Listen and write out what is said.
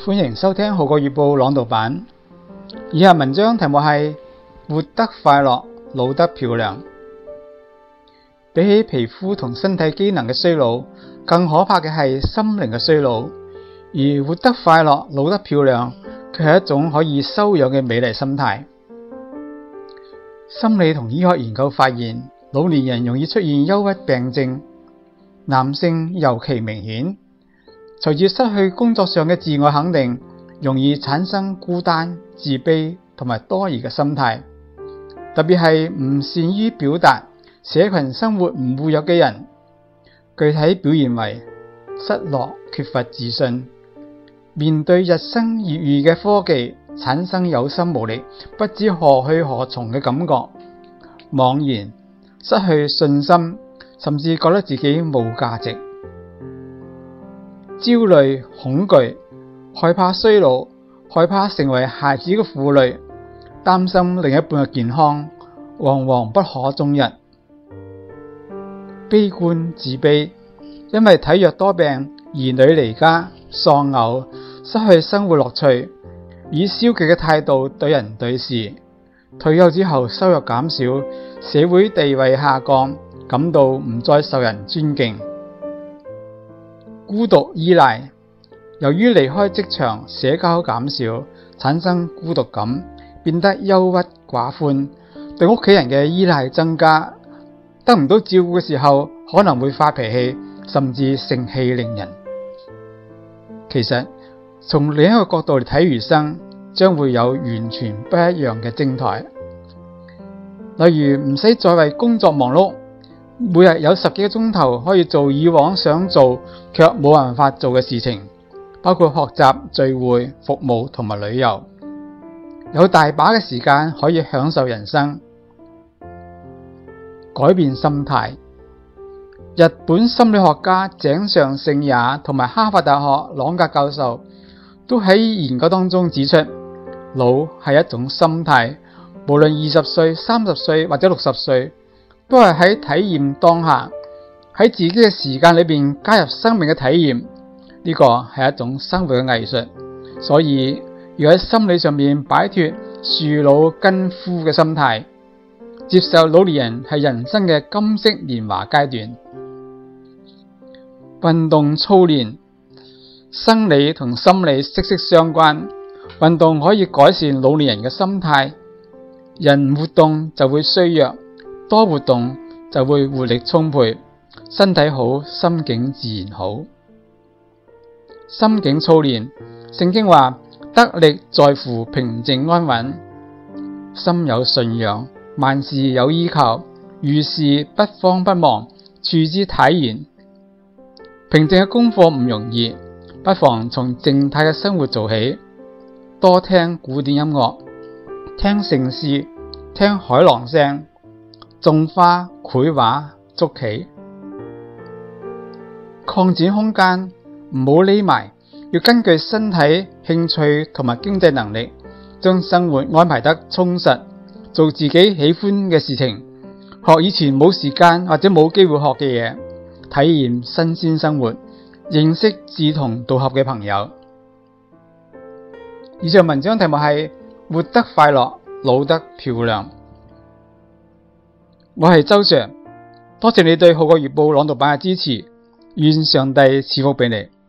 歡迎收聽《號角月報》朗讀版。以下文章題目係活得快樂，老得漂亮。比起皮膚同身體機能嘅衰老，更可怕嘅係心靈嘅衰老。而活得快樂，老得漂亮，卻係一種可以修養嘅美麗心態。心理同醫學研究發現，老年人容易出現憂鬱病症，男性尤其明顯。隨住失去工作上嘅自我肯定，容易產生孤單、自卑同埋多疑嘅心態。特別係唔善於表達、社群生活唔活躍嘅人，具體表現為失落、缺乏自信，面對日新月異嘅科技，產生有心無力、不知何去何從嘅感覺，茫然、失去信心，甚至覺得自己冇價值。焦慮、恐懼，害怕衰老，害怕成為孩子嘅負累，擔心另一半嘅健康，惶惶不可終日。悲觀、自卑，因為體弱多病，兒女離家，喪偶，失去生活樂趣，以消極嘅態度對人對事。退休之後收入減少，社會地位下降，感到唔再受人尊敬。孤獨依賴，由於離開職場，社交減少，產生孤獨感，變得憂鬱寡歡，對屋企人嘅依賴增加，得唔到照顧嘅時候可能會發脾氣，甚至盛氣凌人。其實從另一個角度嚟睇，餘生將會有完全不一樣嘅精彩。例如唔使再為工作忙碌，每日有10幾個鐘頭可以做以往想做卻冇辦法做嘅事情，包括學習、聚會、服務同埋旅遊，有大把嘅時間可以享受人生。改變心態，日本心理學家井上聖也同埋哈佛大學朗格教授都喺研究當中指出，老係一種心態，無論20歲、30歲或者60歲，都係喺體驗當下，喺自己嘅時間裏邊加入生命嘅體驗，呢個係一種生活嘅藝術。所以要喺心理上面擺脫樹老根枯嘅心態，接受老年人係人生嘅金色年華階段。運動操練，生理同心理息息相關，運動可以改善老年人嘅心態。人唔活動就會衰弱，多活動就會活力充沛，身體好，心境自然好。心境操練，聖經話得力在乎平靜安穩，心有信仰，萬事有依靠，遇事不慌不忙，處之泰然。平靜嘅功課唔容易，不妨從靜態嘅生活做起，多聽古典音樂，聽聖詩，聽海浪聲，種花、繪畫、捉棋，擴展空間，唔好匿埋，要根據身體、興趣同埋經濟能力，將生活安排得充實，做自己喜歡嘅事情，學以前冇時間或者冇機會學嘅嘢，體驗新鮮生活，認識志同道合嘅朋友。以上文章題目係活得快樂，老得漂亮。我係周 Sir， 多謝你對《號角月報》朗讀版嘅支持，願上帝賜福俾你。